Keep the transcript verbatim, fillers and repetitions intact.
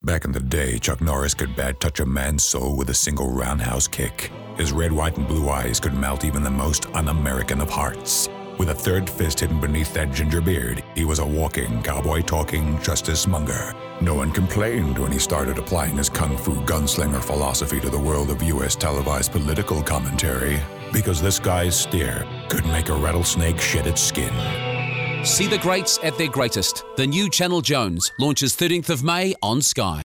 Back in the day, Chuck Norris could bad touch a man's soul with a single roundhouse kick. His red, white, and blue eyes could melt even the most un-American of hearts. With a third fist hidden beneath that ginger beard, he was a walking, cowboy-talking justice monger. No one complained when he started applying his kung fu gunslinger philosophy to the world of U S televised political commentary, because this guy's steer could make a rattlesnake shed its skin. See the greats at their greatest. The new Channel Jones launches thirteenth of May on Sky.